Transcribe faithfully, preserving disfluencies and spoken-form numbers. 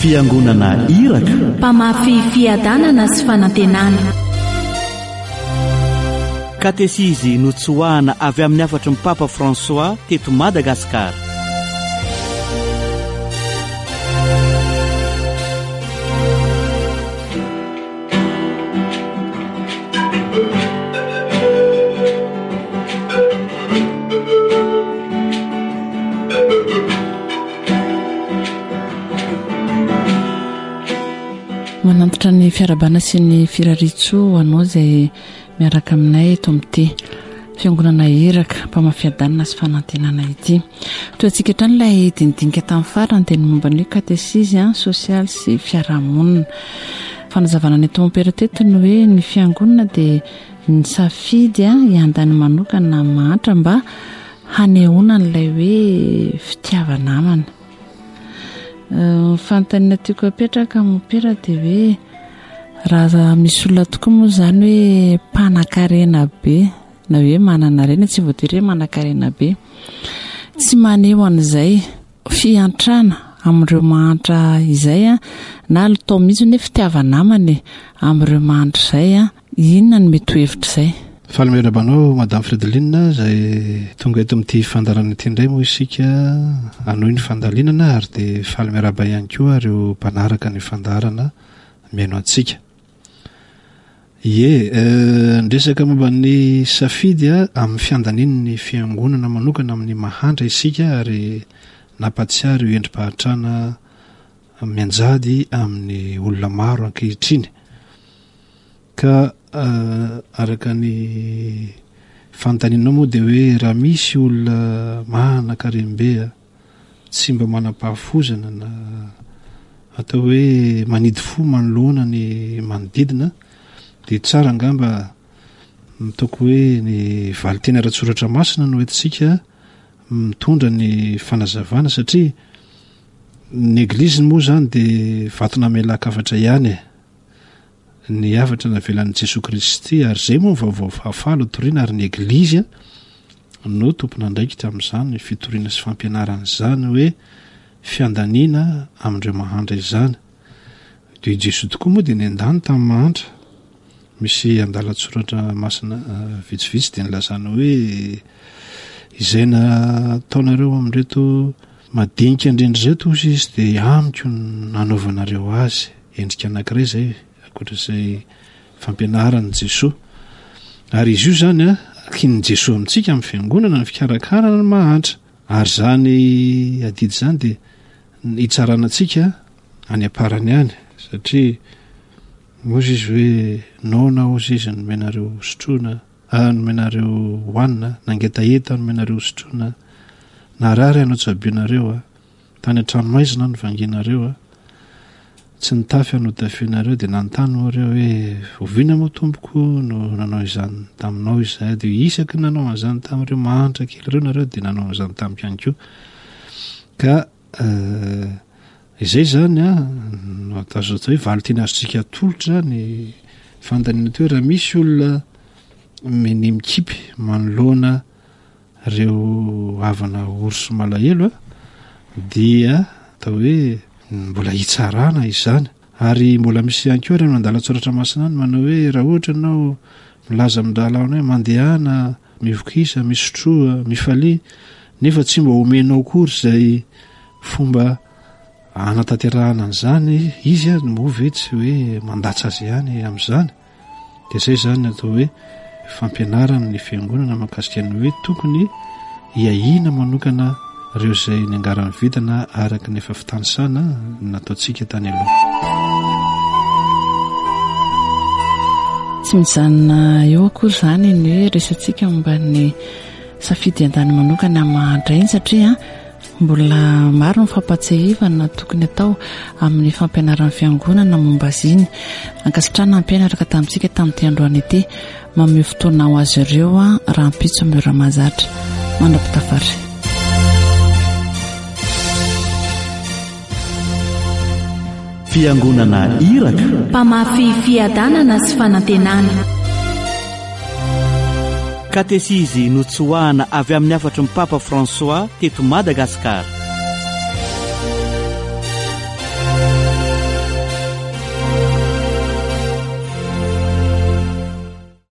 fiangonana iraka, mpamafy fiadanana sy fanantenana. katesizy notsoahana avy amin'ny afatry ny Papa François teto Madagasikara. Manantitra ny fiarabana sy ny firaritso anao izay miaraka aminay eto amin'ity fiangonana iraka mpamafiadanana sy fanantenana ity. Toa antsika hatrany ilay dindinika tamin'ny farany dia ny momba ny katesizy sosialy sy fiarahamonina. Fanazavana ny eto mampera teto ny hoe ny fiangonana dia ny safidy iandany manokana mahatra mba hanehoana n'ilay hoe fitiavana amana. Uh, fantanina tiako apetraka mopera dia hoe raha misy olona tokoa moa izany hoe mpanan-karena be na hoe manana rena, tsy voatery hoe manan-karena be, tsy maneho an'izay fiantrana amin'ireo mahantra izay a, na tao mihitsy ny fitiavana amany amin'ireo mahantra izay a, inona no mety ho hevitra izay? Fahalemerabanao Madame Fredeline izay tonga eto amin'ity fandarana ity indray moa isika anohy ny fandalinana ary dia fahalemeraba ihany koa ireo mpanaraka ny fandarana miaino antsika. Ie, ndresaka momba ny safidy amin'ny fiandaniny ny fiangonana manokana amin'ny mahantra isika ary nampatsiary io endrim-pahatrana mianjady amin'ny olona maro ankehitriny. Ka Uh, araka ny fantaninao moa dia hoe raha misy olona manan-karem-be tsy mba manam-pahafozana na atao hoe manidy fo manoloana ny manodidina dia tsara angamba mitoko hoe ny valiteny ara-tsoratra masina no entintsika mitondra ny fanazavana, satria ny eglizy moa zany dia vatona melakafatra ihany ny avatra navelan'i Jesoa Kristy, ary izay moa vaovao fahafalo toriana, ary ny eglizy no tompona andraikitra amin'izany ny fitoriana sy fampianaran'izany hoe fiandaniana amin'ireo mahantra izany. Dia Jesoa tokoa moa dia ny andany tamin'ny mahantra, misy andalatsoratra masina vitsivitsy dia nilazana hoe izay nataonareo amin'ireto madinika indrindra reto ozy izy dia amiko nanaovanareo azy, endrika anankiray izay izay fampianarany Jesoa. Ary izy io zany a kin'ny Jesoa amintsika amin'ny fiangonana ny fikarakarana ny mahantra, ary zany adidy zany dia hitsaranantsika any aparany any, satria ozy izy hoe naona ozy izy nomenareo sotroina, nomenareo hoanina, nangetaheta nomenareo sotroina, narary anao tsabianareo a tany an-tranomaizina novangenareo a, tsy nitafy anotafianareo dia nanontany areo hoe oviana moa tompoko no nanao izany taminao izay, dia isaky nanao an'izany tamin'ireo mahantra kely ireo nareo dia nanao an'izany tamiko ihany koa. Ka uh, izay zany a no atazo atao hoe valiteny azontsika tolotra ny fandaniana teo. Raha misy olona meny mikipy manoloana ireo havana orso malahelo a, dia atao hoe mbola hitsarana izany. Ary mbola misy ihany koa ireo mandalatsoratra masina any manao hoe raha ohatra ianao milaza amindalana hoe mandehana mivokisa, misotroa, mifalia, nefa tsy mba omenao kory izay fomba anatanterahana an'izany izy a, move tsy hoe mandatsa azy ihany amin'izany. Dia izay zany atao hoe fampianarana ny fiangonana mahakasika ny hoe tokony hiahina manokana ireo izay ny angarany vitana araka ny efa fitanisana nataontsika tany aloha. Tsy mijanona eo akory izany ny hoe resantsika momba ny safidy an-tany manokana mahantra iny, satria mbola maro ny fampatsiahivana tokony atao amin'ny fampianaran'ny fiangonana momba azy iny. Ankasitrana hampianaraka tamintsika tamin'ity androany ity, manome fotoana ho azy ireo raha mpitso amin'ny ramazatra mandrapitafary. Fiangonana iraka, mpamafy fiadanana sy fanantenana. katesizy notsoahana avy amin'ny afatry ny Papa François teto Madagasikara.